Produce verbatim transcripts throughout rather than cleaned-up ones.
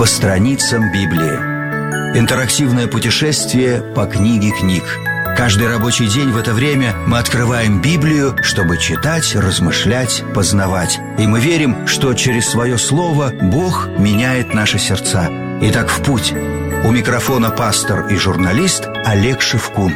страницам Библии. Интерактивное путешествие по книге книг. Каждый рабочий день в это время мы открываем Библию, чтобы читать, размышлять, познавать. И мы верим, что через свое слово Бог меняет наши сердца. Итак, в путь. У микрофона пастор и журналист Олег Шевкун.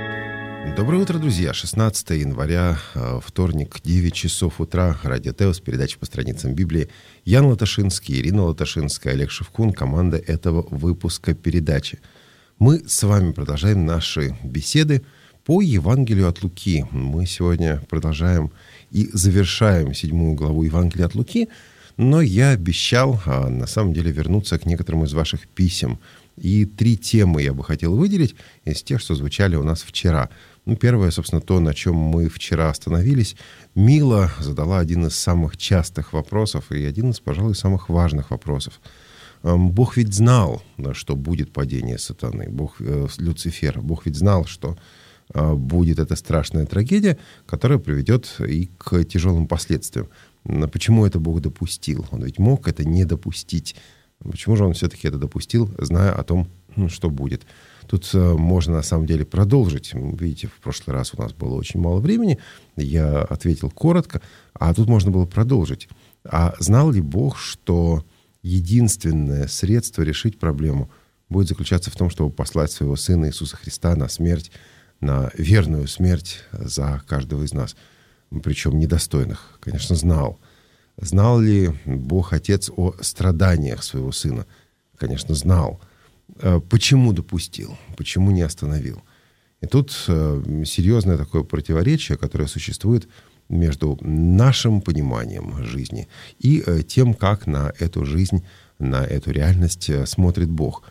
Доброе утро, друзья. шестнадцатое января, вторник, девять часов утра. Радио Теос, передача по страницам Библии. Ян Латашинский, Ирина Латашинская, Олег Шевкун, команда этого выпуска передачи. Мы с вами продолжаем наши беседы по Евангелию от Луки. Мы сегодня продолжаем и завершаем седьмую главу Евангелия от Луки, но я обещал, а на самом деле, вернуться к некоторым из ваших писем. И три темы я бы хотел выделить из тех, что звучали у нас вчера. Ну, первое, собственно, то, на чем мы вчера остановились. Мила задала один из самых частых вопросов и один из, пожалуй, самых важных вопросов. Бог ведь знал, что будет падение сатаны, Бог, э, Люцифера. Бог ведь знал, что э, будет эта страшная трагедия, которая приведет и к тяжелым последствиям. Но почему это Бог допустил? Он ведь мог это не допустить. Почему же он все-таки это допустил, зная о том, что будет? Тут э, можно, на самом деле, продолжить. Видите, в прошлый раз у нас было очень мало времени. Я ответил коротко, а тут можно было продолжить. А знал ли Бог, что единственное средство решить проблему будет заключаться в том, чтобы послать своего Сына Иисуса Христа на смерть, на верную смерть за каждого из нас, причем недостойных? Конечно, знал. Знал ли Бог Отец о страданиях своего Сына? Конечно, знал. Почему допустил? Почему не остановил? И тут серьезное такое противоречие, которое существует между нашим пониманием жизни и тем, как на эту жизнь, на эту реальность смотрит Бог.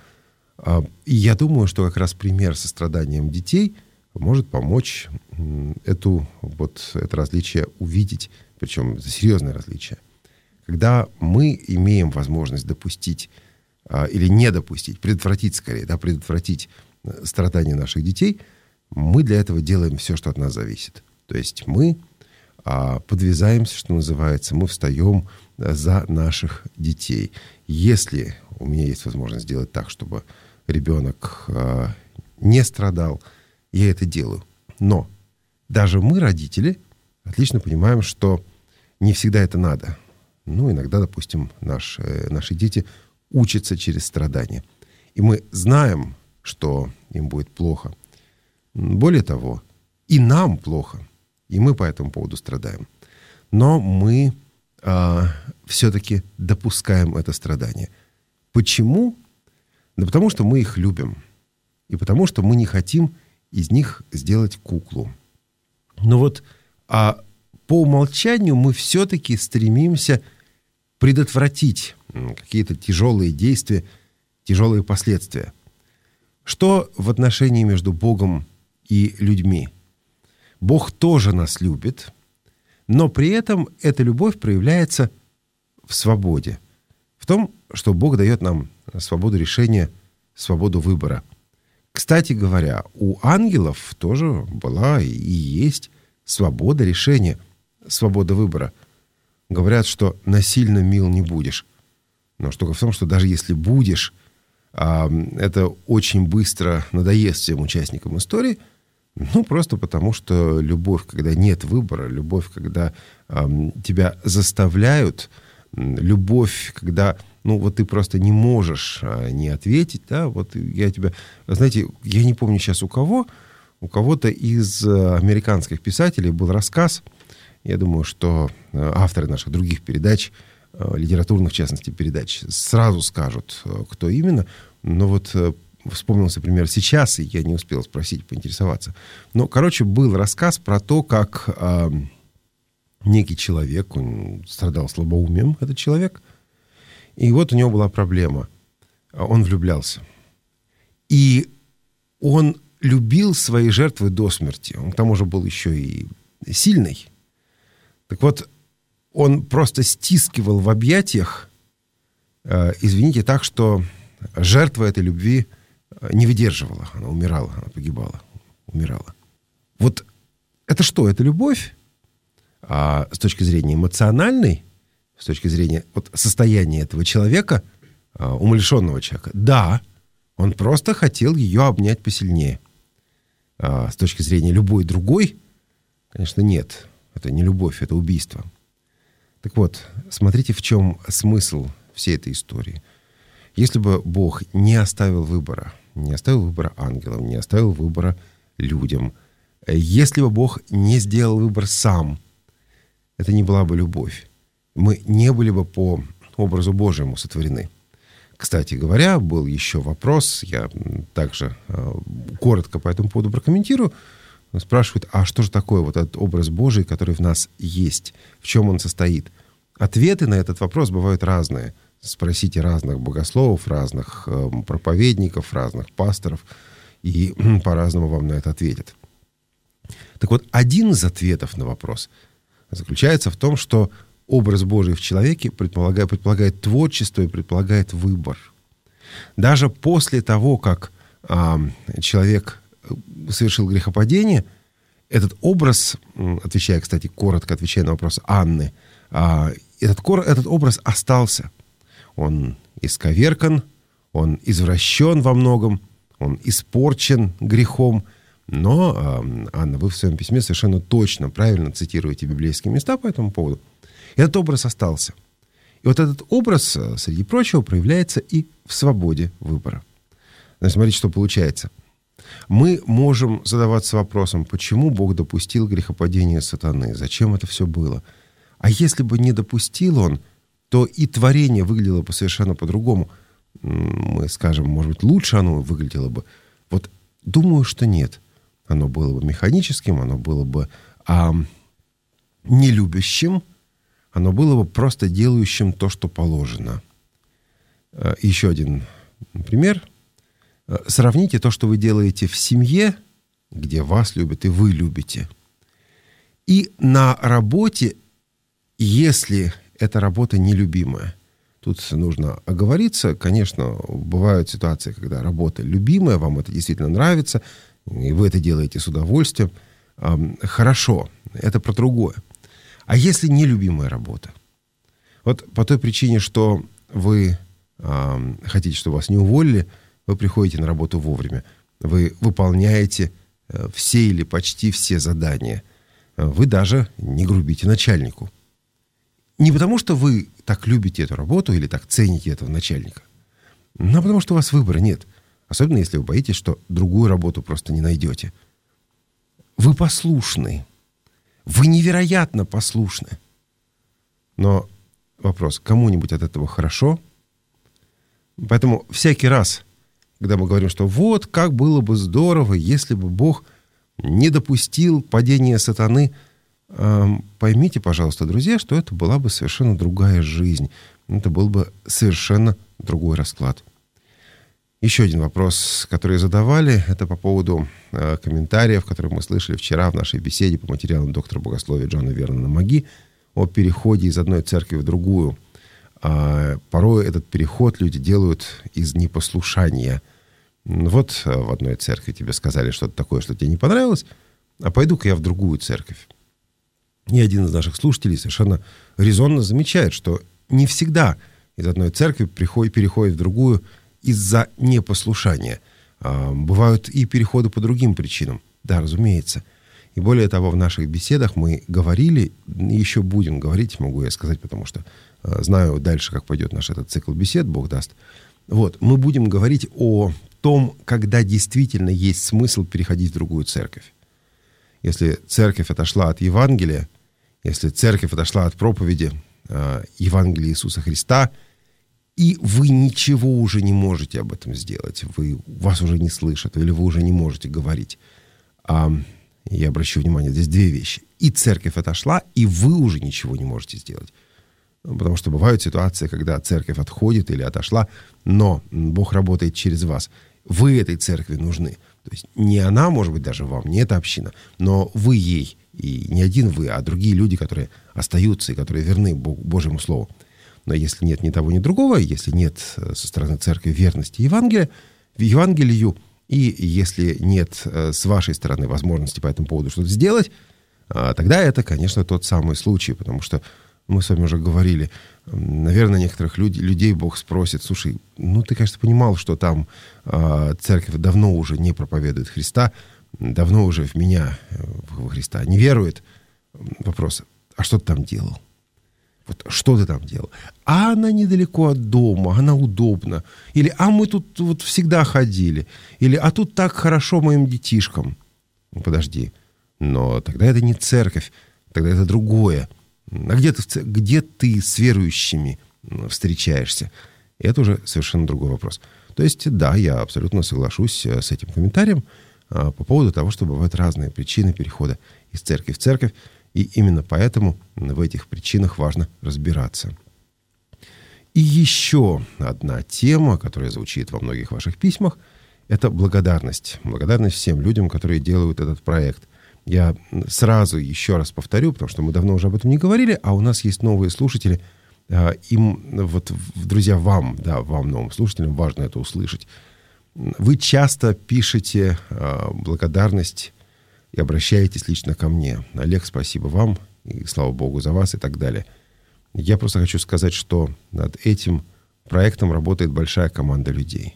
И я думаю, что как раз пример со страданием детей может помочь эту, вот, это различие увидеть, причем это серьезное различие. Когда мы имеем возможность допустить или не допустить, предотвратить скорее, да, предотвратить страдания наших детей, мы для этого делаем все, что от нас зависит. То есть мы а, подвязаемся, что называется, мы встаем за наших детей. Если у меня есть возможность сделать так, чтобы ребенок а, не страдал, я это делаю. Но даже мы, родители, отлично понимаем, что не всегда это надо. Ну, иногда, допустим, наши, наши дети учатся через страдания. И мы знаем, что им будет плохо. Более того, и нам плохо. И мы по этому поводу страдаем. Но мы а, все-таки допускаем это страдание. Почему? Да потому что мы их любим. И потому что мы не хотим из них сделать куклу. Но вот а, по умолчанию мы все-таки стремимся предотвратить какие-то тяжелые действия, тяжелые последствия. Что в отношении между Богом и людьми? Бог тоже нас любит, но при этом эта любовь проявляется в свободе. В том, что Бог дает нам свободу решения, свободу выбора. Кстати говоря, у ангелов тоже была и есть свобода решения, свобода выбора. Говорят, что насильно мил не будешь. Но штука в том, что даже если будешь, это очень быстро надоест всем участникам истории. Ну, просто потому, что любовь, когда нет выбора, любовь, когда тебя заставляют, любовь, когда, ну, вот ты просто не можешь не ответить, да, вот я тебя... Знаете, я не помню сейчас у кого, у кого-то из американских писателей был рассказ. Я думаю, что авторы наших других передач, литературных, в частности, передач, сразу скажут, кто именно. Но вот вспомнился пример сейчас, и я не успел спросить, поинтересоваться. Но, короче, был рассказ про то, как э, некий человек, он страдал слабоумием, этот человек, и вот у него была проблема. Он влюблялся. И он любил свои жертвы до смерти. Он к тому же был еще и сильный. Так вот, он просто стискивал в объятиях, э, извините, так, что жертва этой любви не выдерживала. Она умирала, она погибала, умирала. Вот это что? Это любовь? А с точки зрения эмоциональной, с точки зрения вот, состояния этого человека, умалишенного человека? Да, он просто хотел ее обнять посильнее. С точки зрения любой другой, конечно, нет. Это не любовь, это убийство. Так вот, смотрите, в чем смысл всей этой истории. Если бы Бог не оставил выбора, не оставил выбора ангелам, не оставил выбора людям, если бы Бог не сделал выбор сам, это не была бы любовь. Мы не были бы по образу Божьему сотворены. Кстати говоря, был еще вопрос, я также э, коротко по этому поводу прокомментирую. Спрашивают, а что же такое вот этот образ Божий, который в нас есть? В чем он состоит? Ответы на этот вопрос бывают разные. Спросите разных богословов, разных э, проповедников, разных пасторов, и э, по-разному вам на это ответят. Так вот, один из ответов на вопрос заключается в том, что образ Божий в человеке предполагает, предполагает творчество и предполагает выбор. Даже после того, как а, человек совершил грехопадение, этот образ, отвечая, кстати, коротко отвечая на вопрос Анны, а, этот, этот образ остался. Он исковеркан, он извращен во многом, он испорчен грехом. Но, а, Анна, вы в своем письме совершенно точно, правильно цитируете библейские места по этому поводу. Этот образ остался. И вот этот образ, среди прочего, проявляется и в свободе выбора. Значит, смотрите, что получается. Мы можем задаваться вопросом, почему Бог допустил грехопадение сатаны, зачем это все было. А если бы не допустил он, то и творение выглядело бы совершенно по-другому. Мы скажем, может быть, лучше оно выглядело бы. Вот думаю, что нет. Оно было бы механическим, оно было бы а, нелюбящим, оно было бы просто делающим то, что положено. Еще один пример. Сравните то, что вы делаете в семье, где вас любят и вы любите, и на работе, если эта работа нелюбимая. Тут нужно оговориться. Конечно, бывают ситуации, когда работа любимая, вам это действительно нравится, и вы это делаете с удовольствием. Хорошо, это про другое. А если нелюбимая работа? Вот по той причине, что вы э, хотите, чтобы вас не уволили, вы приходите на работу вовремя. Вы выполняете э, все или почти все задания. Вы даже не грубите начальнику. Не потому, что вы так любите эту работу или так цените этого начальника, но потому, что у вас выбора нет. Особенно, если вы боитесь, что другую работу просто не найдете. Вы послушны. Вы невероятно послушны. Но вопрос, кому-нибудь от этого хорошо? Поэтому всякий раз, когда мы говорим, что вот как было бы здорово, если бы Бог не допустил падения сатаны, поймите, пожалуйста, друзья, что это была бы совершенно другая жизнь. Это был бы совершенно другой расклад. Еще один вопрос, который задавали, это по поводу э, комментариев, которые мы слышали вчера в нашей беседе по материалам доктора богословия Джона Вернона Маги о переходе из одной церкви в другую. А, порой этот переход люди делают из непослушания. Вот в одной церкви тебе сказали что-то такое, что тебе не понравилось, а пойду-ка я в другую церковь. И один из наших слушателей совершенно резонно замечает, что не всегда из одной церкви приходит, переходит в другую из-за непослушания. Бывают и переходы по другим причинам. Да, разумеется. И более того, в наших беседах мы говорили, и еще будем говорить, могу я сказать, потому что знаю дальше, как пойдет наш этот цикл бесед, Бог даст. Вот, мы будем говорить о том, когда действительно есть смысл переходить в другую церковь. Если церковь отошла от Евангелия, если церковь отошла от проповеди э, Евангелия Иисуса Христа, и вы ничего уже не можете об этом сделать, вы, вас уже не слышат, или вы уже не можете говорить. А, я обращу внимание, здесь две вещи. И церковь отошла, и вы уже ничего не можете сделать. Потому что бывают ситуации, когда церковь отходит или отошла, но Бог работает через вас. Вы этой церкви нужны. То есть не она, может быть, даже вам, не эта община, но вы ей. И не один вы, а другие люди, которые остаются и которые верны Богу, Божьему Слову. Но если нет ни того, ни другого, если нет со стороны церкви верности Евангелия, Евангелию, и если нет с вашей стороны возможности по этому поводу что-то сделать, тогда это, конечно, тот самый случай, потому что мы с вами уже говорили, наверное, некоторых люд, людей Бог спросит: слушай, ну ты, конечно, понимал, что там э, церковь давно уже не проповедует Христа, давно уже в меня, в Христа, не верует. Вопрос: а что ты там делал? Вот что ты там делал? А она недалеко от дома, она удобна. Или а мы тут вот всегда ходили. Или а тут так хорошо моим детишкам. Ну, подожди. Но тогда это не церковь, тогда это другое. А где ты, где ты с верующими встречаешься? Это уже совершенно другой вопрос. То есть, да, я абсолютно соглашусь с этим комментарием по поводу того, что бывают разные причины перехода из церкви в церковь. И именно поэтому в этих причинах важно разбираться. И еще одна тема, которая звучит во многих ваших письмах, это благодарность. Благодарность всем людям, которые делают этот проект. Я сразу еще раз повторю, потому что мы давно уже об этом не говорили, а у нас есть новые слушатели. Им, вот, друзья, вам, да, вам, новым слушателям, важно это услышать. Вы часто пишете благодарность и обращаетесь лично ко мне. Олег, спасибо вам, и слава Богу за вас, и так далее. Я просто хочу сказать, что над этим проектом работает большая команда людей.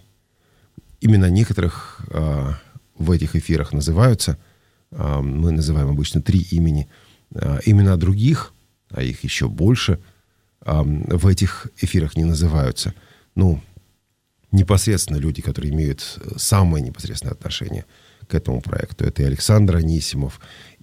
Имена некоторых э, в этих эфирах называются, э, мы называем обычно три имени, э, имена других, а их еще больше, э, в этих эфирах не называются. Ну, непосредственно люди, которые имеют самое непосредственное отношение к этому проекту. Это и Александр Анисимов,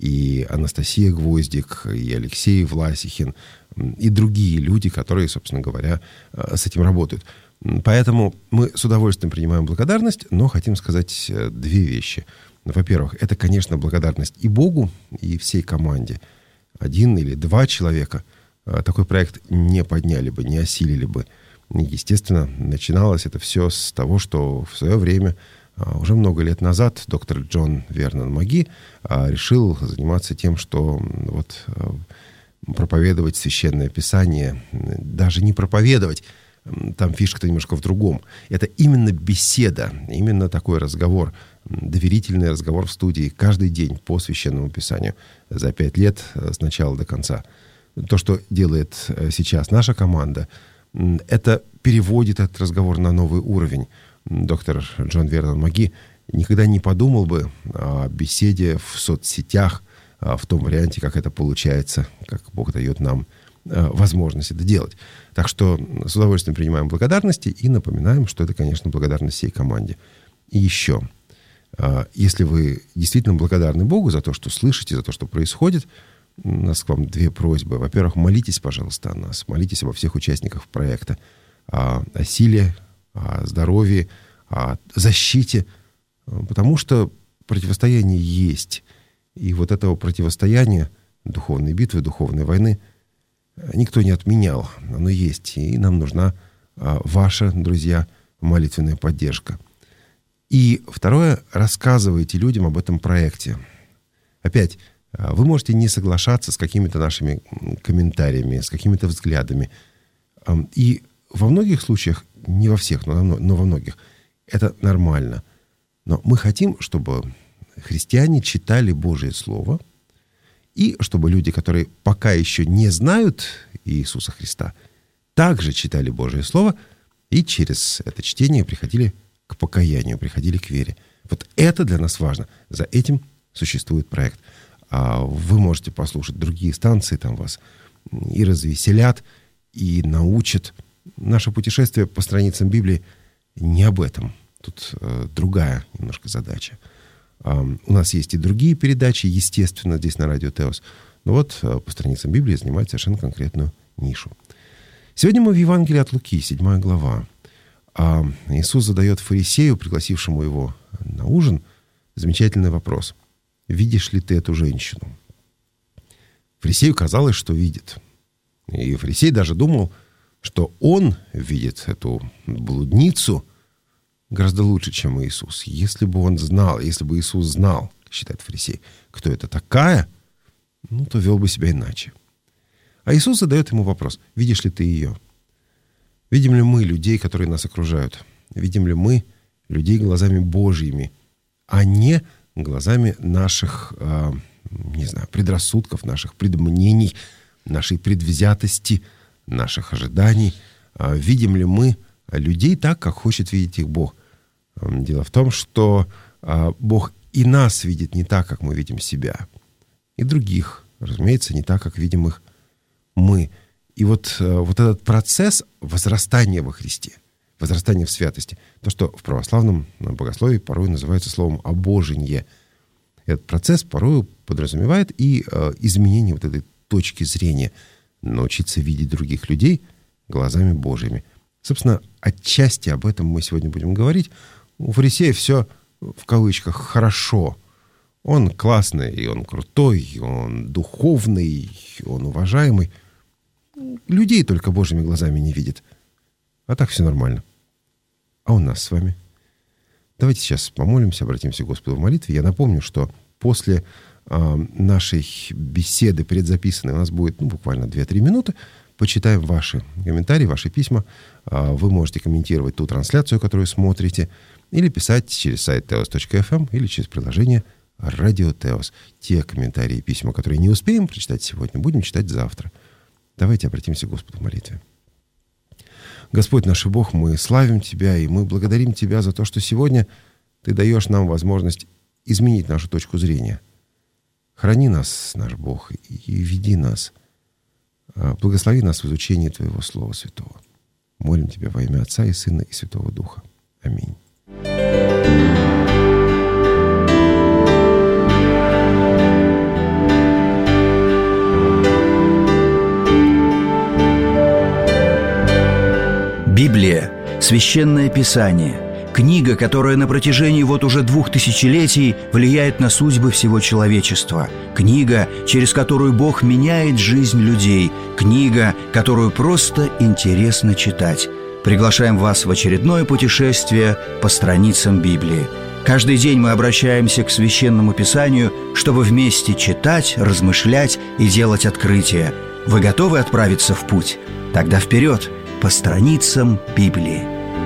и Анастасия Гвоздик, и Алексей Власихин, и другие люди, которые, собственно говоря, с этим работают. Поэтому мы с удовольствием принимаем благодарность, но хотим сказать две вещи. Во-первых, это, конечно, благодарность и Богу, и всей команде. Один или два человека такой проект не подняли бы, не осилили бы. Естественно, начиналось это все с того, что в свое время, уже много лет назад, доктор Джон Вернон Маги решил заниматься тем, что вот проповедовать Священное Писание, даже не проповедовать, там фишка-то немножко в другом. Это именно беседа, именно такой разговор, доверительный разговор в студии каждый день по Священному Писанию за пять лет с начала до конца. То, что делает сейчас наша команда, это переводит этот разговор на новый уровень. Доктор Джон Вернон Маги никогда не подумал бы о беседе в соцсетях, в том варианте, как это получается, как Бог дает нам возможность это делать. Так что с удовольствием принимаем благодарности и напоминаем, что это, конечно, благодарность всей команде. И еще, если вы действительно благодарны Богу за то, что слышите, за то, что происходит, у нас к вам две просьбы. Во-первых, молитесь, пожалуйста, о нас. Молитесь обо всех участниках проекта. О, о силе, о здоровье, о защите. Потому что противостояние есть. И вот этого противостояния, духовной битвы, духовной войны, никто не отменял. Оно есть. И нам нужна ваша, друзья, молитвенная поддержка. И второе, рассказывайте людям об этом проекте. Опять, вы можете не соглашаться с какими-то нашими комментариями, с какими-то взглядами. И во многих случаях, не во всех, но, но во многих, это нормально. Но мы хотим, чтобы христиане читали Божье Слово, и чтобы люди, которые пока еще не знают Иисуса Христа, также читали Божье Слово и через это чтение приходили к покаянию, приходили к вере. Вот это для нас важно. За этим существует проект. А вы можете послушать другие станции, там вас и развеселят, и научат. Наше путешествие по страницам Библии не об этом. Тут э, другая немножко задача. А, у нас есть и другие передачи, естественно, здесь на радио Теос. Но вот э, по страницам Библии занимает совершенно конкретную нишу. Сегодня мы в Евангелии от Луки, седьмая глава. А Иисус задает фарисею, пригласившему его на ужин, замечательный вопрос. «Видишь ли ты эту женщину?» Фарисею казалось, что видит. И фарисей даже думал, что он видит эту блудницу гораздо лучше, чем Иисус. Если бы он знал, если бы Иисус знал, считает фарисей, кто это такая, ну, то вел бы себя иначе. А Иисус задает ему вопрос. Видишь ли ты ее? Видим ли мы людей, которые нас окружают? Видим ли мы людей глазами Божьими, а не глазами наших, э, не знаю, предрассудков, наших предмнений, нашей предвзятости, наших ожиданий. Видим ли мы людей так, как хочет видеть их Бог? Дело в том, что Бог и нас видит не так, как мы видим себя. И других, разумеется, не так, как видим их мы. И вот, вот этот процесс возрастания во Христе, возрастания в святости, то, что в православном богословии порой называется словом «обоженье», этот процесс порой подразумевает и э, изменение вот этой точки зрения, научиться видеть других людей глазами Божьими. Собственно, отчасти об этом мы сегодня будем говорить. У фарисея все, в кавычках, хорошо. Он классный, и он крутой, и он духовный, и он уважаемый. Людей только Божьими глазами не видит. А так все нормально. А у нас с вами? Давайте сейчас помолимся, обратимся к Господу в молитве. Я напомню, что после э, нашей беседы предзаписанной у нас будет ну, буквально две-три минуты. Почитаем ваши комментарии, ваши письма. Э, вы можете комментировать ту трансляцию, которую смотрите, или писать через сайт теос точка эф эм, или через приложение Радио Теос. Те комментарии и письма, которые не успеем прочитать сегодня, будем читать завтра. Давайте обратимся к Господу в молитве. Господь наш Бог, мы славим Тебя, и мы благодарим Тебя за то, что сегодня Ты даешь нам возможность изменить нашу точку зрения. Храни нас, наш Бог, и веди нас. Благослови нас в изучении Твоего Слова Святого. Молим Тебя во имя Отца и Сына и Святого Духа. Аминь. Библия – священное писание, книга, которая на протяжении вот уже двух тысячелетий влияет на судьбы всего человечества, книга, через которую Бог меняет жизнь людей, книга, которую просто интересно читать. Приглашаем вас в очередное путешествие по страницам Библии. Каждый день мы обращаемся к Священному Писанию, чтобы вместе читать, размышлять и делать открытия. Вы готовы отправиться в путь? Тогда вперед! По страницам Библии.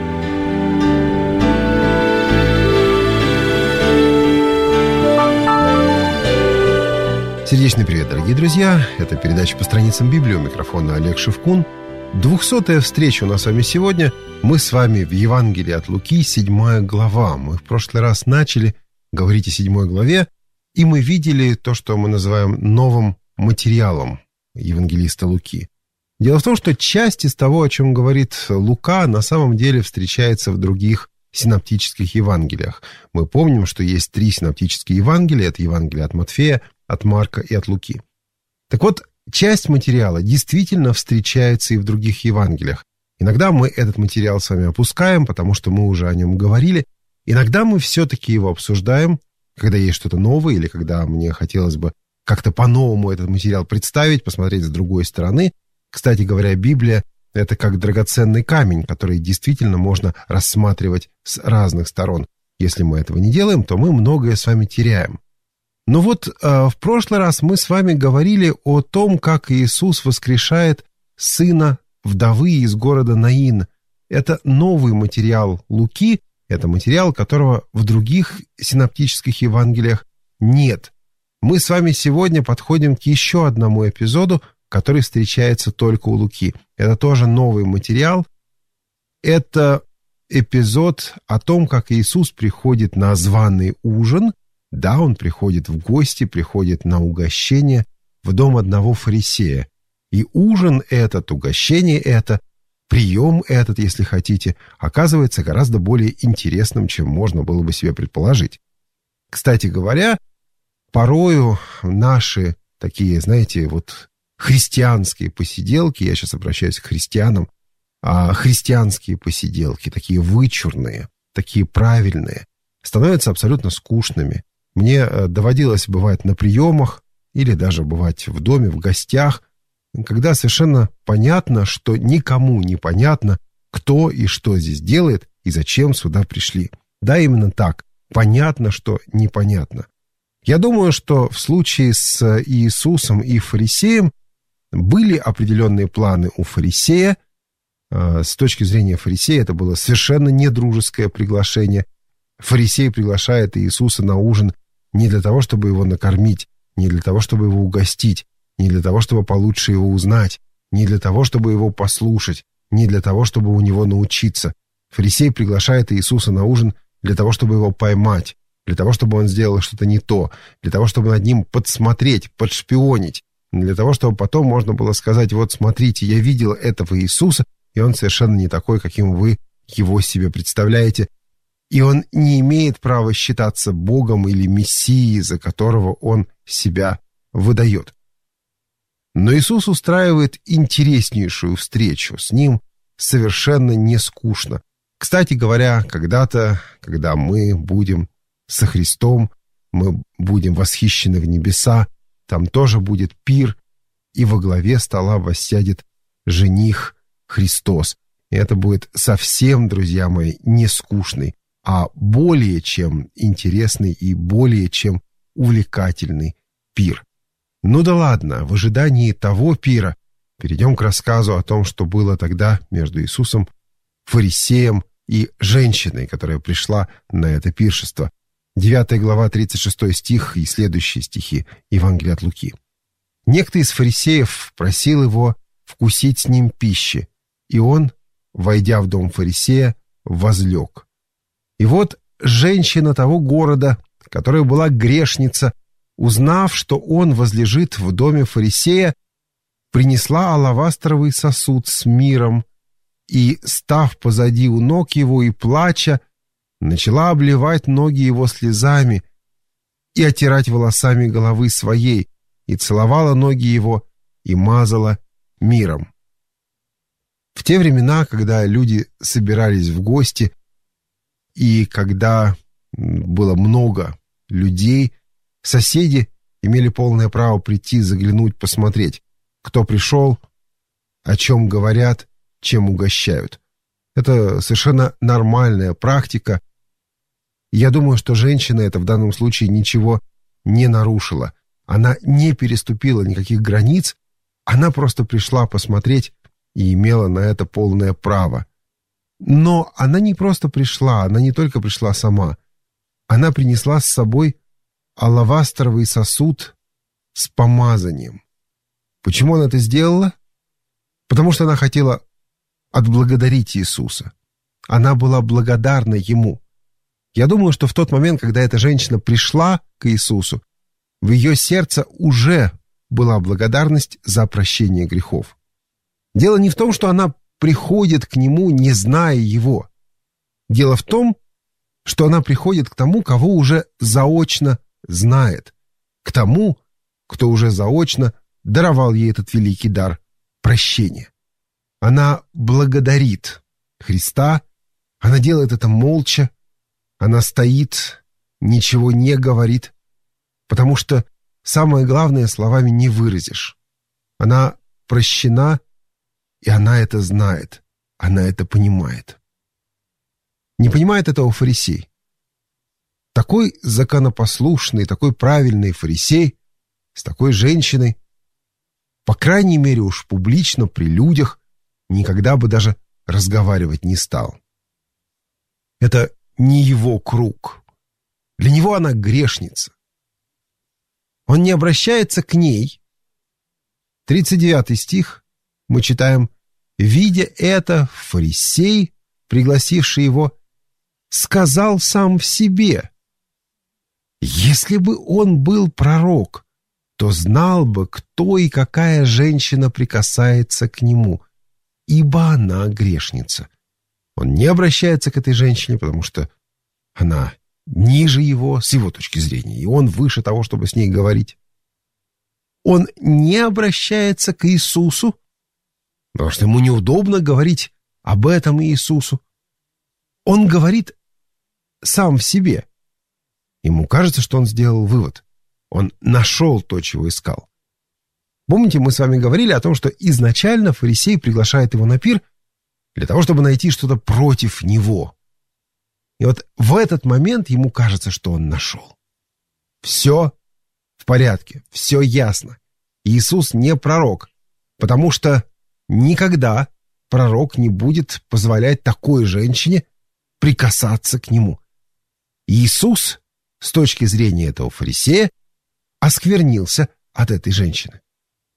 Сердечный привет, дорогие друзья. Это передача «По страницам Библии». У микрофона Олег Шевкун. Двухсотая встреча у нас с вами сегодня. Мы с вами в Евангелии от Луки, седьмая глава. Мы в прошлый раз начали говорить о седьмой главе, и мы видели то, что мы называем новым материалом евангелиста Луки. Дело в том, что часть из того, о чем говорит Лука, на самом деле встречается в других синоптических Евангелиях. Мы помним, что есть три синоптические Евангелия. Это Евангелие от Матфея, от Марка и от Луки. Так вот, часть материала действительно встречается и в других Евангелиях. Иногда мы этот материал с вами опускаем, потому что мы уже о нем говорили. Иногда мы все-таки его обсуждаем, когда есть что-то новое, или когда мне хотелось бы как-то по-новому этот материал представить, посмотреть с другой стороны. Кстати говоря, Библия – это как драгоценный камень, который действительно можно рассматривать с разных сторон. Если мы этого не делаем, то мы многое с вами теряем. Но вот э, в прошлый раз мы с вами говорили о том, как Иисус воскрешает сына вдовы из города Наин. Это новый материал Луки, это материал, которого в других синоптических Евангелиях нет. Мы с вами сегодня подходим к еще одному эпизоду, который встречается только у Луки. Это тоже новый материал. Это эпизод о том, как Иисус приходит на званый ужин. Да, он приходит в гости, приходит на угощение в дом одного фарисея. И ужин этот, угощение это, прием этот, если хотите, оказывается гораздо более интересным, чем можно было бы себе предположить. Кстати говоря, порою наши такие, знаете, вот христианские посиделки, я сейчас обращаюсь к христианам, а христианские посиделки, такие вычурные, такие правильные, становятся абсолютно скучными. Мне доводилось бывать на приемах или даже бывать в доме, в гостях, когда совершенно понятно, что никому не понятно, кто и что здесь делает и зачем сюда пришли. Да, именно так. Понятно, что непонятно. Я думаю, что в случае с Иисусом и фарисеем были определенные планы у фарисея. С точки зрения фарисея это было совершенно недружеское приглашение. Фарисей приглашает Иисуса на ужин не для того, чтобы его накормить, не для того, чтобы его угостить. не для того, чтобы получше его узнать, не для того, чтобы его послушать, не для того, чтобы у него научиться. Фарисей приглашает Иисуса на ужин для того, чтобы его поймать, для того, чтобы он сделал что-то не то, для того, чтобы над ним подсмотреть, подшпионить, для того, чтобы потом можно было сказать: вот смотрите, я видел этого Иисуса, и он совершенно не такой, каким вы его себе представляете, и он не имеет права считаться Богом или Мессией, за которого он себя выдает. Но Иисус устраивает интереснейшую встречу. С ним совершенно не скучно. Кстати говоря, когда-то, когда мы будем со Христом, мы будем восхищены в небеса, там тоже будет пир, и во главе стола воссядет жених Христос. И это будет совсем, друзья мои, не скучный, а более чем интересный и более чем увлекательный пир. Ну да ладно, в ожидании того пира перейдем к рассказу о том, что было тогда между Иисусом, фарисеем и женщиной, которая пришла на это пиршество. девятая глава, тридцать шестой стих и следующие стихи Евангелия от Луки. Некто из фарисеев просил его вкусить с ним пищи, и он, войдя в дом фарисея, возлег. И вот женщина того города, которая была грешница, узнав, что он возлежит в доме фарисея, принесла алавастровый сосуд с миром и, став позади у ног его и плача, начала обливать ноги его слезами и отирать волосами головы своей, и целовала ноги его и мазала миром. В те времена, когда люди собирались в гости и когда было много людей, соседи имели полное право прийти, заглянуть, посмотреть, кто пришел, о чем говорят, чем угощают. Это совершенно нормальная практика. Я думаю, что женщина это в данном случае ничего не нарушила. Она не переступила никаких границ, она просто пришла посмотреть и имела на это полное право. Но она не просто пришла, она не только пришла сама. Она принесла с собой алавастровый сосуд с помазанием. Почему она это сделала? Потому что она хотела отблагодарить Иисуса. Она была благодарна Ему. Я думаю, что в тот момент, когда эта женщина пришла к Иисусу, в ее сердце уже была благодарность за прощение грехов. Дело не в том, что она приходит к Нему, не зная Его. Дело в том, что она приходит к тому, кого уже заочно знает, к тому, кто уже заочно даровал ей этот великий дар прощения. Она благодарит Христа, она делает это молча, она стоит, ничего не говорит, потому что самое главное словами не выразишь. Она прощена, и она это знает, она это понимает. Не понимает этого фарисей. Такой законопослушный, такой правильный фарисей с такой женщиной, по крайней мере уж публично при людях, никогда бы даже разговаривать не стал. Это не его круг. Для него она грешница. Он не обращается к ней. тридцать девятый стих мы читаем: «Видя это, фарисей, пригласивший его, сказал сам в себе: если бы он был пророк, то знал бы, кто и какая женщина прикасается к нему, ибо она грешница». Он не обращается к этой женщине, потому что она ниже его, с его точки зрения, и он выше того, чтобы с ней говорить. Он не обращается к Иисусу, потому что ему неудобно говорить об этом Иисусу. Он говорит сам в себе. Ему кажется, что он сделал вывод. Он нашел то, чего искал. Помните, мы с вами говорили о том, что изначально фарисей приглашает его на пир для того, чтобы найти что-то против него. И вот в этот момент ему кажется, что он нашел. Все в порядке, все ясно. Иисус не пророк, потому что никогда пророк не будет позволять такой женщине прикасаться к нему. Иисус, с точки зрения этого фарисея, осквернился от этой женщины.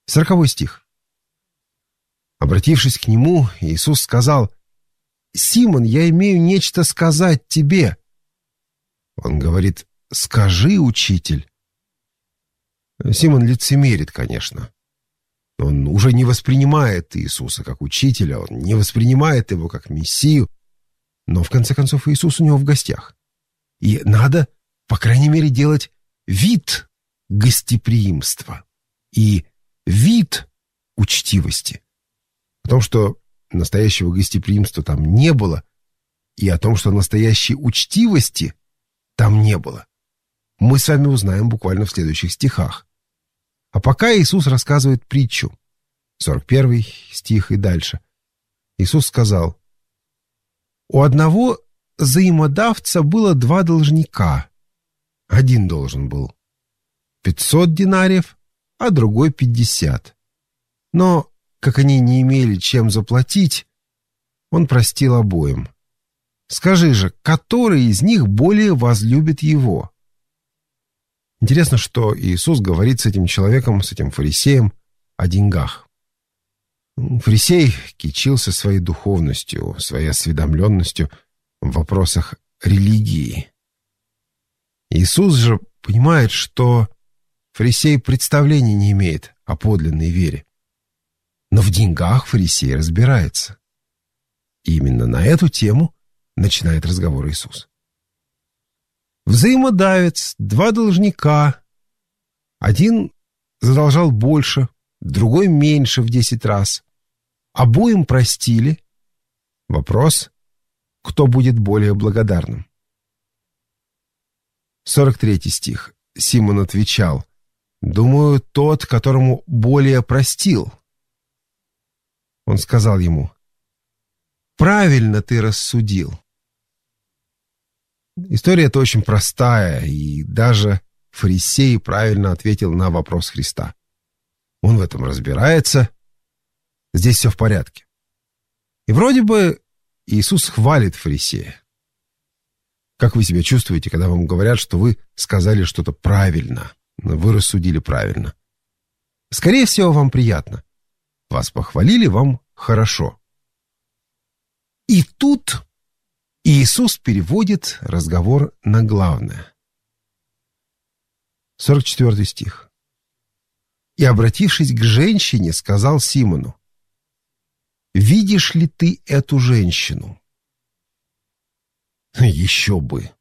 Сороковой стих. Обратившись к нему, Иисус сказал: «Симон, я имею нечто сказать тебе». Он говорит: «Скажи, учитель». Симон лицемерит, конечно. Он уже не воспринимает Иисуса как учителя, он не воспринимает его как мессию, но в конце концов Иисус у него в гостях. И надо, по крайней мере, делать вид гостеприимства и вид учтивости. О том, что настоящего гостеприимства там не было, и о том, что настоящей учтивости там не было, мы с вами узнаем буквально в следующих стихах. А пока Иисус рассказывает притчу. сорок первый стих и дальше. Иисус сказал: «У одного взаимодавца было два должника. Один должен был пятьсот динариев, а другой пятьдесят. Но, как они не имели чем заплатить, он простил обоим. Скажи же, который из них более возлюбит его?» Интересно, что Иисус говорит с этим человеком, с этим фарисеем, о деньгах. Фарисей кичился своей духовностью, своей осведомленностью в вопросах религии. Иисус же понимает, что фарисей представления не имеет о подлинной вере. Но в деньгах фарисей разбирается. И именно на эту тему начинает разговор Иисус. Взаимодавец, два должника. Один задолжал больше, другой меньше в десять раз. Обоим простили. Вопрос: кто будет более благодарным? сорок третий стих. Симон отвечал: «Думаю, тот, которому более простил». Он сказал ему: «Правильно ты рассудил». История эта очень простая, и даже фарисей правильно ответил на вопрос Христа. Он в этом разбирается. Здесь все в порядке. И вроде бы Иисус хвалит фарисея. Как вы себя чувствуете, когда вам говорят, что вы сказали что-то правильно, вы рассудили правильно? Скорее всего, вам приятно. Вас похвалили, вам хорошо. И тут Иисус переводит разговор на главное. сорок четвёртый стих. «И, обратившись к женщине, сказал Симону: видишь ли ты эту женщину?» Еще бы!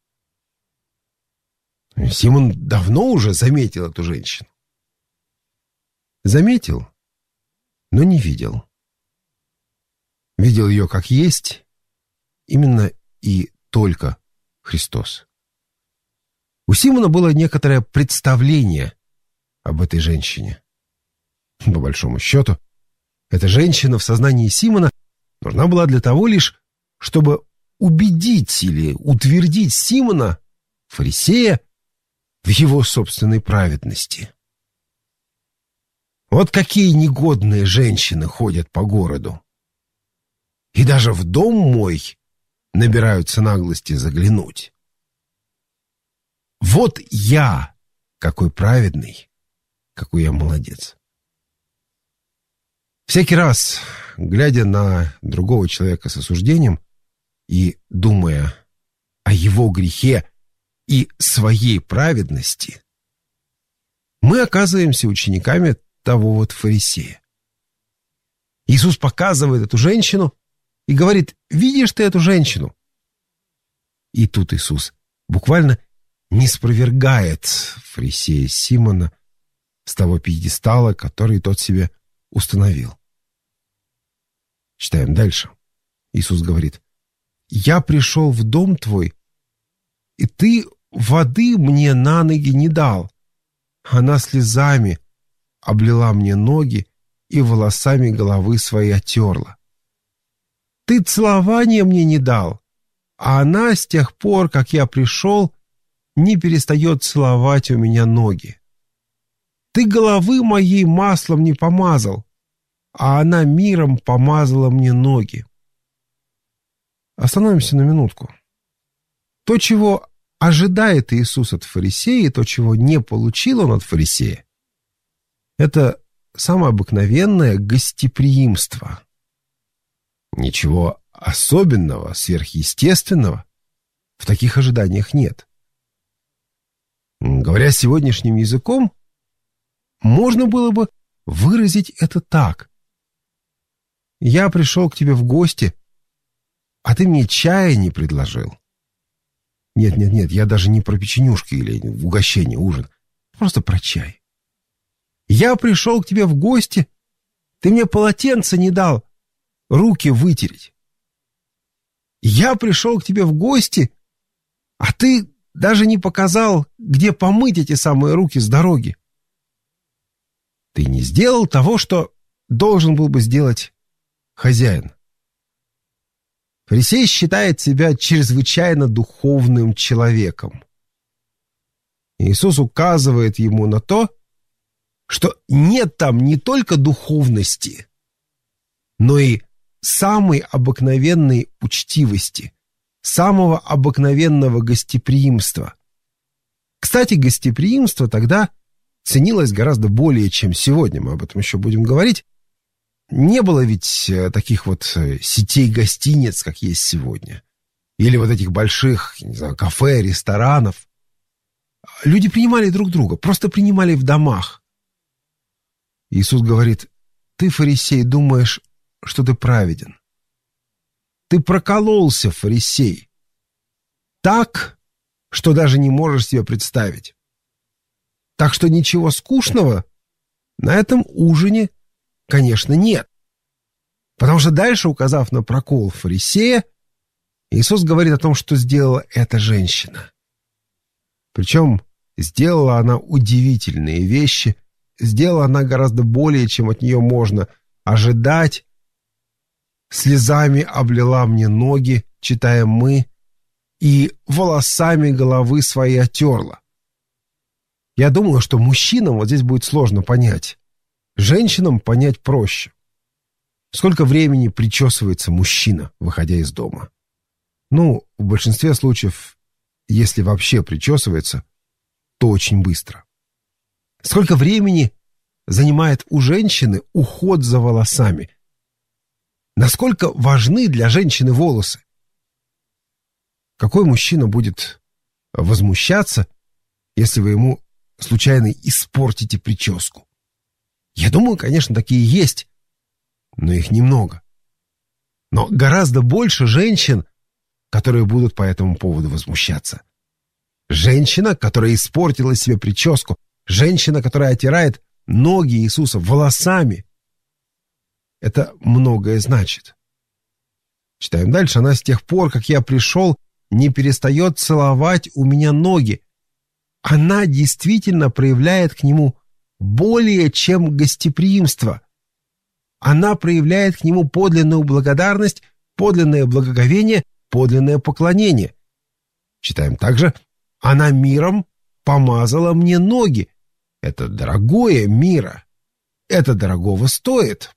Симон давно уже заметил эту женщину. Заметил, но не видел. Видел ее как есть, именно и только Христос. У Симона было некоторое представление об этой женщине. По большому счету, эта женщина в сознании Симона нужна была для того лишь, чтобы убедить или утвердить Симона, фарисея, в его собственной праведности. Вот какие негодные женщины ходят по городу. И даже в дом мой набираются наглости заглянуть. Вот я какой праведный, какой я молодец. Всякий раз, глядя на другого человека с осуждением и думая о его грехе и своей праведности, мы оказываемся учениками того вот фарисея. Иисус показывает эту женщину и говорит: видишь ты эту женщину? И тут Иисус буквально ниспровергает фарисея Симона с того пьедестала, который тот себе установил. Читаем дальше. Иисус говорит: «Я пришел в дом твой, и ты воды мне на ноги не дал. Она слезами облила мне ноги и волосами головы своей отерла. Ты целования мне не дал, а она с тех пор, как я пришел, не перестает целовать у меня ноги. Ты головы моей маслом не помазал, а она миром помазала мне ноги». Остановимся на минутку. То, чего ожидает Иисус от фарисея, и то, чего не получил он от фарисея, это самое обыкновенное гостеприимство. Ничего особенного, сверхъестественного в таких ожиданиях нет. Говоря сегодняшним языком, можно было бы выразить это так. Я пришел к тебе в гости, а ты мне чая не предложил. Нет, нет, нет, я даже не про печенюшки или угощение, ужин. Просто про чай. Я пришел к тебе в гости, ты мне полотенце не дал руки вытереть. Я пришел к тебе в гости, а ты даже не показал, где помыть эти самые руки с дороги. Ты не сделал того, что должен был бы сделать хозяин. Фарисей считает себя чрезвычайно духовным человеком. Иисус указывает ему на то, что нет там не только духовности, но и самой обыкновенной учтивости, самого обыкновенного гостеприимства. Кстати, гостеприимство тогда ценилось гораздо более, чем сегодня, мы об этом еще будем говорить. Не было ведь таких вот сетей гостиниц, как есть сегодня, или вот этих больших, не знаю, кафе, ресторанов. Люди принимали друг друга, просто принимали в домах. Иисус говорит: ты, фарисей, думаешь, что ты праведен. Ты прокололся, фарисей, так, что даже не можешь себе представить. Так что ничего скучного на этом ужине, конечно, нет. Потому что дальше, указав на прокол фарисея, Иисус говорит о том, что сделала эта женщина. Причем сделала она удивительные вещи, сделала она гораздо более, чем от нее можно ожидать. Слезами облила мне ноги, читаем мы, и волосами головы своей отерла. Я думаю, что мужчинам вот здесь будет сложно понять. Женщинам понять проще. Сколько времени причесывается мужчина, выходя из дома? Ну, в большинстве случаев, если вообще причесывается, то очень быстро. Сколько времени занимает у женщины уход за волосами? Насколько важны для женщины волосы? Какой мужчина будет возмущаться, если вы ему случайно испортите прическу? Я думаю, конечно, такие есть, но их немного. Но гораздо больше женщин, которые будут по этому поводу возмущаться. Женщина, которая испортила себе прическу, женщина, которая отирает ноги Иисуса волосами, это многое значит. Читаем дальше. Она с тех пор, как я пришел, не перестает целовать у меня ноги. Она действительно проявляет к нему более чем гостеприимство. Она проявляет к нему подлинную благодарность, подлинное благоговение, подлинное поклонение. Читаем также: она миром помазала мне ноги. Это дорогое мира. Это дорогого стоит.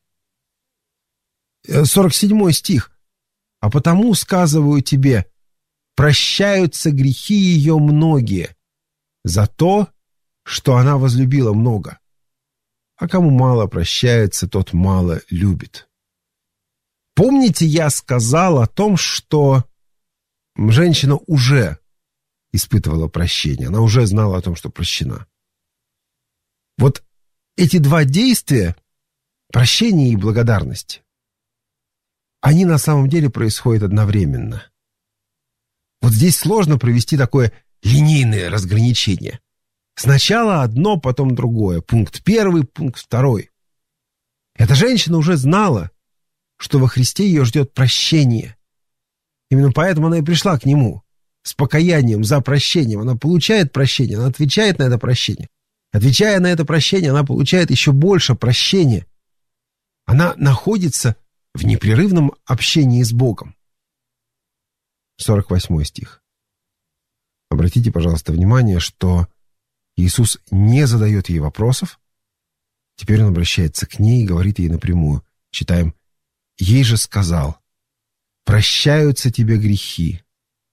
сорок седьмой стих. А потому сказываю тебе, прощаются грехи ее многие за то, что она возлюбила много. А кому мало прощается, тот мало любит. Помните, я сказал о том, что женщина уже испытывала прощение, она уже знала о том, что прощена. Вот эти два действия, прощение и благодарность, они на самом деле происходят одновременно. Вот здесь сложно провести такое линейное разграничение. Сначала одно, потом другое. Пункт первый, пункт второй. Эта женщина уже знала, что во Христе ее ждет прощение. Именно поэтому она и пришла к Нему с покаянием за прощением. Она получает прощение, она отвечает на это прощение. Отвечая на это прощение, она получает еще больше прощения. Она находится в непрерывном общении с Богом. сорок восьмой стих. Обратите, пожалуйста, внимание, что Иисус не задает ей вопросов. Теперь он обращается к ней и говорит ей напрямую. Читаем. Ей же сказал: прощаются тебе грехи.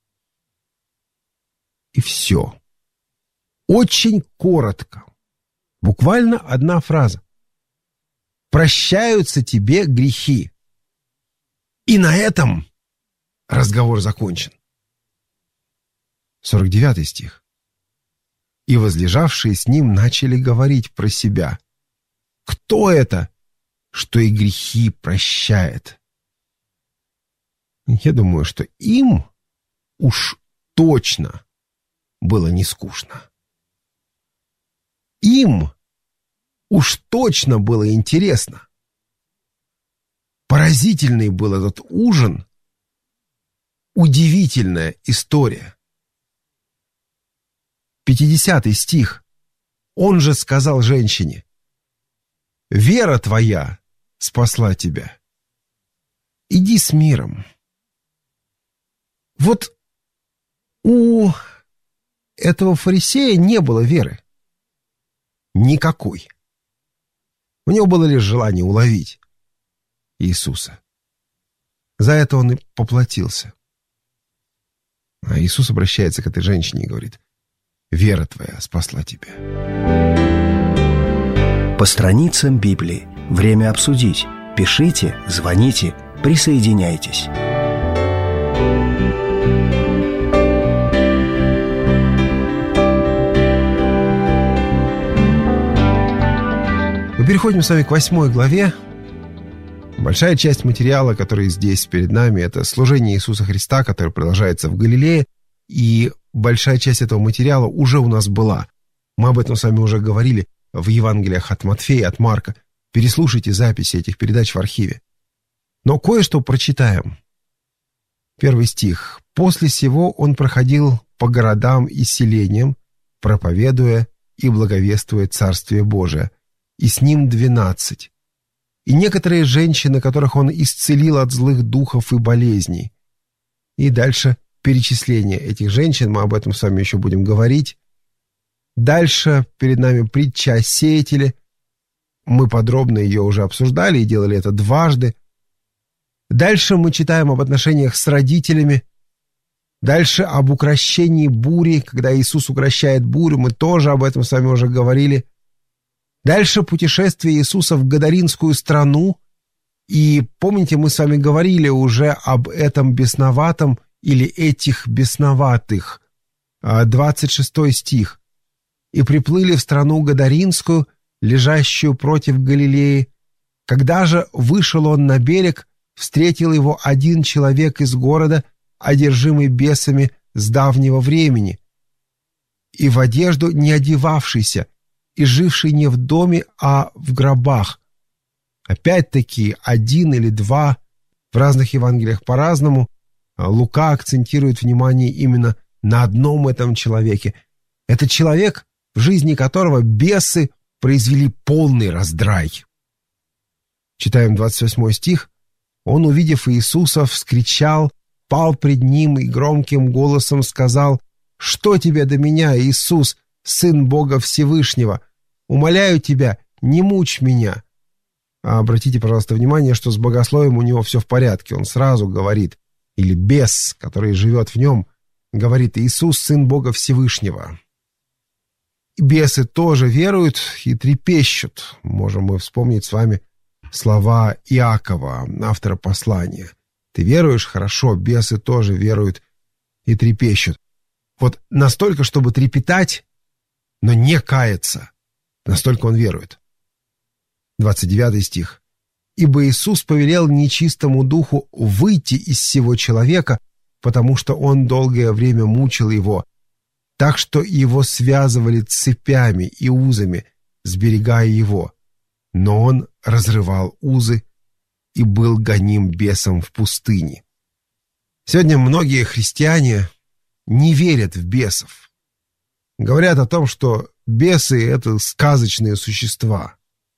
И все. Очень коротко. Буквально одна фраза. прощаются тебе грехи». И на этом разговор закончен. сорок девятый стих. «И возлежавшие с ним начали говорить про себя: кто это, что и грехи прощает?» Я думаю, что им уж точно было не скучно. Им уж точно было интересно. Поразительный был этот ужин, удивительная история. пятидесятый стих. Он же сказал женщине: «Вера твоя спасла тебя. Иди с миром». Вот у этого фарисея не было веры. Никакой. У него было лишь желание уловить Иисуса. За это он и поплатился. А Иисус обращается к этой женщине и говорит: «Вера твоя спасла тебя». По страницам Библии. Время обсудить. Пишите, звоните, присоединяйтесь. Мы переходим с вами к восьмой главе. Большая часть материала, который здесь перед нами, это служение Иисуса Христа, которое продолжается в Галилее. И большая часть этого материала уже у нас была. Мы об этом с вами уже говорили в Евангелиях от Матфея, от Марка. Переслушайте записи этих передач в архиве. Но кое-что прочитаем. Первый стих. «После сего он проходил по городам и селениям, проповедуя и благовествуя Царствие Божие, и с ним двенадцать. И некоторые женщины, которых он исцелил от злых духов и болезней». И дальше перечисление этих женщин, мы об этом с вами еще будем говорить. Дальше перед нами притча о сеятеле. Мы подробно ее уже обсуждали и делали это дважды. Дальше мы читаем об отношениях с родителями. Дальше об укрощении бури, когда Иисус укрощает бурю, мы тоже об этом с вами уже говорили. Дальше путешествие Иисуса в Гадаринскую страну. И помните, мы с вами говорили уже об этом бесноватом или этих бесноватых. двадцать шестой стих. «И приплыли в страну Гадаринскую, лежащую против Галилеи. Когда же вышел он на берег, встретил его один человек из города, одержимый бесами с давнего времени, и в одежду не одевавшийся, и живший не в доме, а в гробах». Опять-таки, один или два, в разных Евангелиях по-разному. Лука акцентирует внимание именно на одном этом человеке. Это человек, в жизни которого бесы произвели полный раздрай. Читаем двадцать восьмой стих. «Он, увидев Иисуса, вскричал, пал пред ним и громким голосом сказал: „Что тебе до меня, Иисус, Сын Бога Всевышнего? Умоляю тебя, не мучь меня“». А обратите, пожалуйста, внимание, что с богословием у него все в порядке. Он сразу говорит, или бес, который живет в нем, говорит: «Иисус, Сын Бога Всевышнего». Бесы тоже веруют и трепещут. Можем мы вспомнить с вами слова Иакова, автора послания. Ты веруешь? Хорошо, бесы тоже веруют и трепещут. Вот настолько, чтобы трепетать, но не каяться. Настолько он верует. двадцать девятый стих. «Ибо Иисус повелел нечистому духу выйти из сего человека, потому что он долгое время мучил его, так что его связывали цепями и узами, сберегая его. Но он разрывал узы и был гоним бесом в пустыне». Сегодня многие христиане не верят в бесов. Говорят о том, что бесы — это сказочные существа.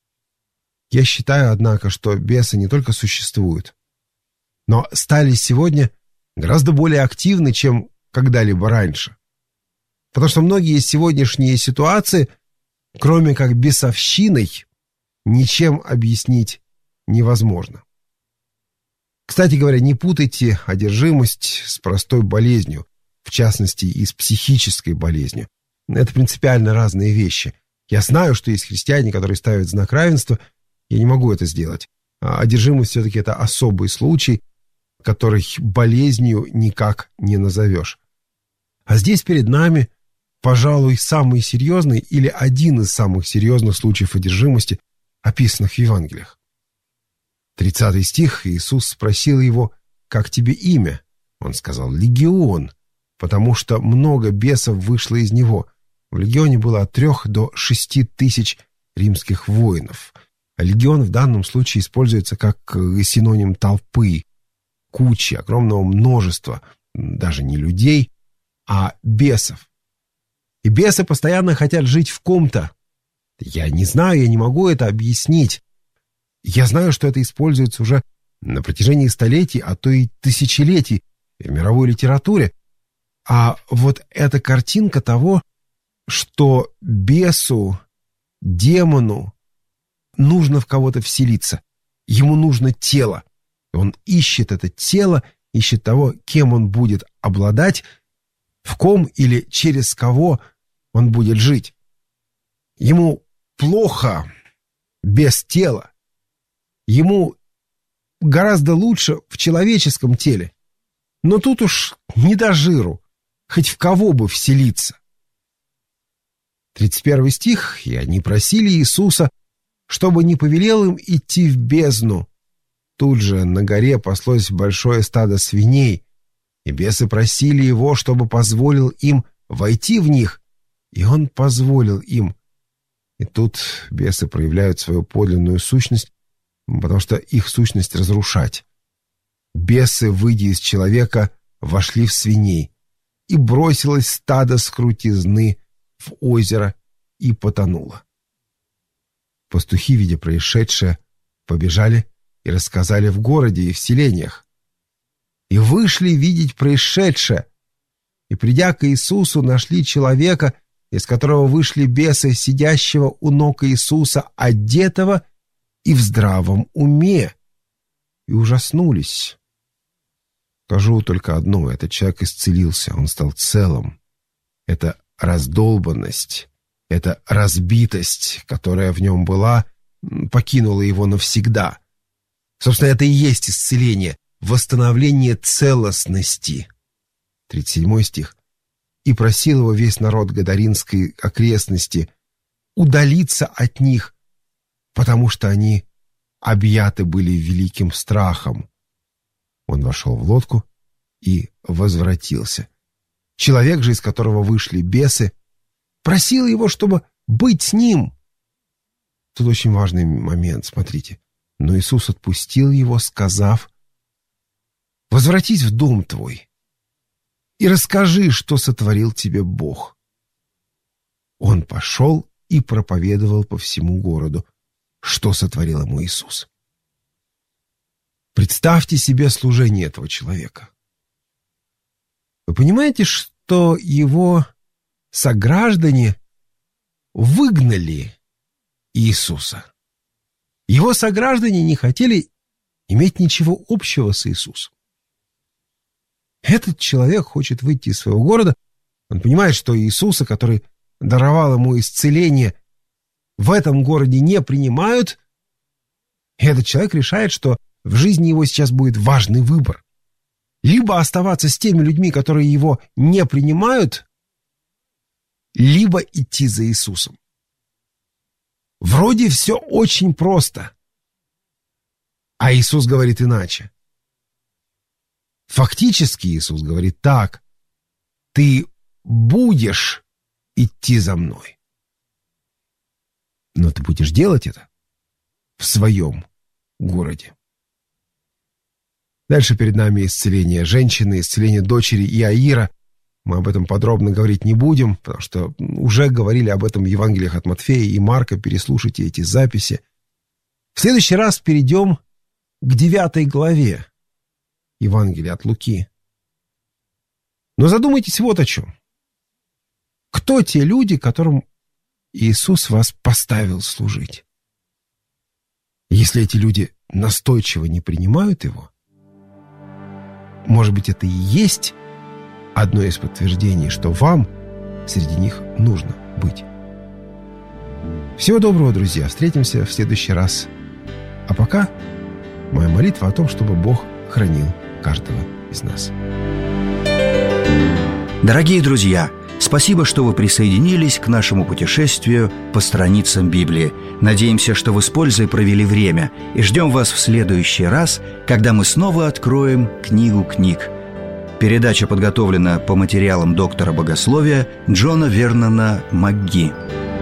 Я считаю, однако, что бесы не только существуют, но стали сегодня гораздо более активны, чем когда-либо раньше. Потому что многие сегодняшние ситуации, кроме как бесовщиной, ничем объяснить невозможно. Кстати говоря, не путайте одержимость с простой болезнью, в частности и с психической болезнью. Это принципиально разные вещи. Я знаю, что есть христиане, которые ставят знак равенства Я не могу это сделать. Одержимость все-таки это особый случай, который болезнью никак не назовешь. А здесь перед нами, пожалуй, самый серьезный или один из самых серьезных случаев одержимости, описанных в Евангелиях. тридцатый стих. Иисус спросил его: «Как тебе имя?» Он сказал: «Легион», потому что много бесов вышло из него. В легионе было от трех до шести тысяч римских воинов. А легион в данном случае используется как синоним толпы, кучи, огромного множества, даже не людей, а бесов. И бесы постоянно хотят жить в ком-то. Я не знаю, я не могу это объяснить. Я знаю, что это используется уже на протяжении столетий, а то и тысячелетий в мировой литературе. А вот эта картинка того, что бесу, демону нужно в кого-то вселиться. Ему нужно тело. Он ищет это тело, ищет того, кем он будет обладать, в ком или через кого он будет жить. Ему плохо без тела. Ему гораздо лучше в человеческом теле. Но тут уж не до жиру, хоть в кого бы вселиться. тридцать первый стих. «И они просили Иисуса, чтобы не повелел им идти в бездну. Тут же на горе паслось большое стадо свиней, и бесы просили его, чтобы позволил им войти в них, и он позволил им». И тут бесы проявляют свою подлинную сущность, потому что их сущность разрушать. Бесы, выйдя из человека, вошли в свиней, и бросилось стадо с крутизны в озеро и потонуло. Пастухи, видя происшедшее, побежали и рассказали в городе и в селениях. И вышли видеть происшедшее, и, придя к Иисусу, нашли человека, из которого вышли бесы, сидящего у ног Иисуса, одетого и в здравом уме, и ужаснулись. Скажу только одно: этот человек исцелился, он стал целым. Это раздолбанность, эта разбитость, которая в нем была, покинула его навсегда. Собственно, это и есть исцеление, восстановление целостности. тридцать седьмой стих. «И просил его весь народ Гадаринской окрестности удалиться от них, потому что они объяты были великим страхом. Он вошел в лодку и возвратился. Человек же, из которого вышли бесы, просил его, чтобы быть с ним». Тут очень важный момент, смотрите. Но Иисус отпустил его, сказав: «Возвратись в дом твой и расскажи, что сотворил тебе Бог». Он пошел и проповедовал по всему городу, что сотворил ему Иисус. Представьте себе служение этого человека. Вы понимаете, что его сограждане выгнали Иисуса? Его сограждане не хотели иметь ничего общего с Иисусом. Этот человек хочет выйти из своего города. Он понимает, что Иисуса, который даровал ему исцеление, в этом городе не принимают. И этот человек решает, что в жизни его сейчас будет важный выбор. Либо оставаться с теми людьми, которые его не принимают, либо идти за Иисусом. Вроде все очень просто. А Иисус говорит иначе. Фактически Иисус говорит так: ты будешь идти за мной. Но ты будешь делать это в своем городе. Дальше перед нами исцеление женщины, исцеление дочери Иаира. Мы об этом подробно говорить не будем, потому что уже говорили об этом в Евангелиях от Матфея и Марка. Переслушайте эти записи. В следующий раз перейдем к девятой главе Евангелия от Луки. Но задумайтесь вот о чем. Кто те люди, которым Иисус вас поставил служить? Если эти люди настойчиво не принимают Его, может быть, это и есть одно из подтверждений, что вам среди них нужно быть. Всего доброго, друзья. Встретимся в следующий раз. А пока моя молитва о том, чтобы Бог хранил каждого из нас. Дорогие друзья, спасибо, что вы присоединились к нашему путешествию по страницам Библии. Надеемся, что вы с пользой провели время, и ждем вас в следующий раз, когда мы снова откроем книгу книг. Передача подготовлена по материалам доктора богословия Джона Вернона МакГи.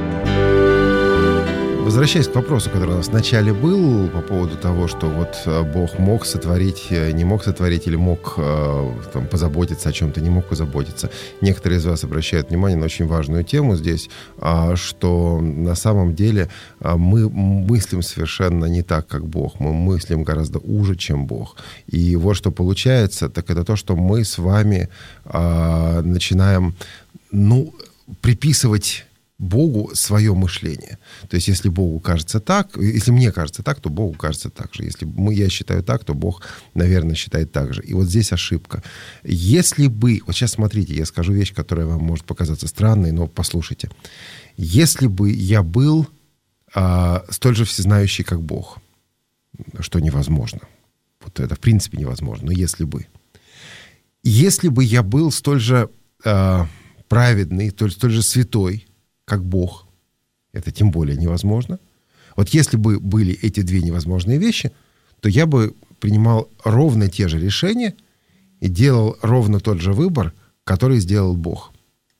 Возвращаясь к вопросу, который у нас вначале был, по поводу того, что вот Бог мог сотворить, не мог сотворить, или мог там, позаботиться о чем-то, не мог позаботиться. Некоторые из вас обращают внимание на очень важную тему здесь, что на самом деле мы мыслим совершенно не так, как Бог. Мы мыслим гораздо уже, чем Бог. И вот что получается, так это то, что мы с вами начинаем, ну, приписывать Богу свое мышление. То есть, если Богу кажется так, если мне кажется так, то Богу кажется так же. Если мы, я считаю так, то Бог, наверное, считает так же. И вот здесь ошибка. Если бы... Вот сейчас смотрите, я скажу вещь, которая вам может показаться странной, но послушайте. Если бы я был а, столь же всезнающий, как Бог, что невозможно. Вот это, в принципе, невозможно. Но если бы. Если бы я был столь же а, праведный, столь, столь же святой, как Бог, это тем более невозможно. Вот если бы были эти две невозможные вещи, то я бы принимал ровно те же решения и делал ровно тот же выбор, который сделал Бог.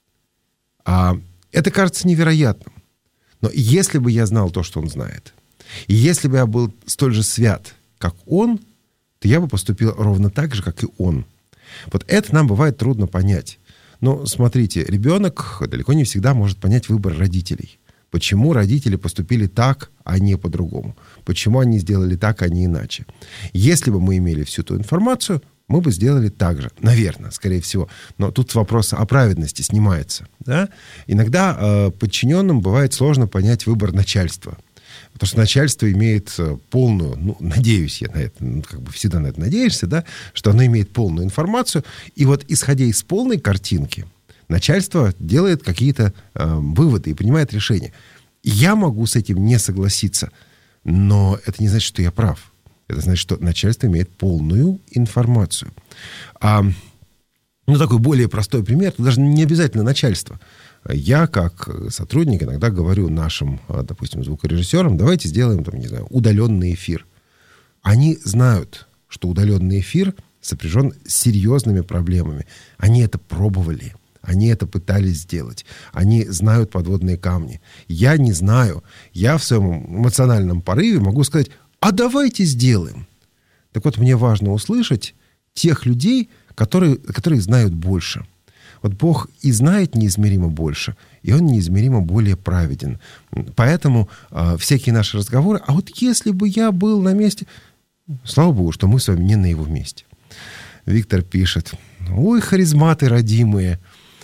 А это кажется невероятным. Но если бы я знал то, что Он знает, и если бы я был столь же свят, как Он, то я бы поступил ровно так же, как и Он. Вот это нам бывает трудно понять. Но смотрите, ребенок далеко не всегда может понять выбор родителей. Почему родители поступили так, а не по-другому? Почему они сделали так, а не иначе? Если бы мы имели всю ту информацию, мы бы сделали так же. Наверное, скорее всего. Но тут вопрос о праведности снимается. Да? Иногда э, подчиненным бывает сложно понять выбор начальства. Потому что начальство имеет полную, ну, надеюсь я на это, ну, как бы всегда на это надеешься, да, что оно имеет полную информацию. И вот, исходя из полной картинки, начальство делает какие-то э, выводы и принимает решения. Я могу с этим не согласиться, но это не значит, что я прав. Это значит, что начальство имеет полную информацию. А, ну, такой более простой пример, это даже не обязательно начальство. Я, как сотрудник, иногда говорю нашим, допустим, звукорежиссерам, давайте сделаем, там, не знаю, удаленный эфир. Они знают, что удаленный эфир сопряжен с серьезными проблемами. Они это пробовали, они это пытались сделать. Они знают подводные камни. Я не знаю. Я в своем эмоциональном порыве могу сказать, а давайте сделаем. Так вот, мне важно услышать тех людей, которые, которые знают больше. Вот Бог и знает неизмеримо больше, и Он неизмеримо более праведен. Поэтому э, всякие наши разговоры, а вот если бы я был на месте... Слава Богу, что мы с вами не на Его месте. Виктор пишет, ой, харизматы родимые.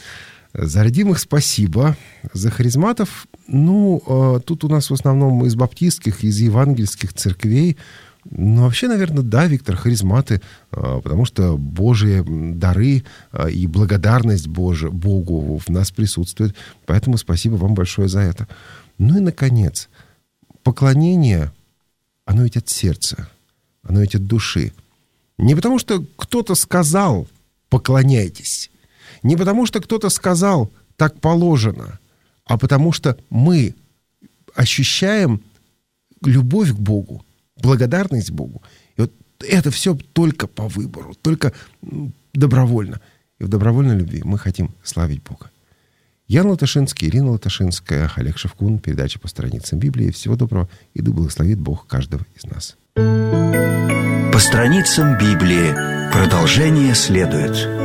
За родимых спасибо. За харизматов, ну, э, тут у нас в основном из баптистских, из евангельских церквей. Ну, вообще, наверное, да, Виктор, харизматы, потому что Божьи дары и благодарность Божия, Богу в нас присутствует. Поэтому спасибо вам большое за это. Ну и, наконец, поклонение, оно ведь от сердца, оно ведь от души. Не потому что кто-то сказал «поклоняйтесь», не потому что кто-то сказал «так положено», а потому что мы ощущаем любовь к Богу, благодарность Богу. И вот это все только по выбору, только добровольно. И в добровольной любви мы хотим славить Бога. Ян Латашинский, Ирина Латашинская, Олег Шевкун. Передача по страницам Библии. Всего доброго, и да благословит Бог каждого из нас. По страницам Библии. Продолжение следует.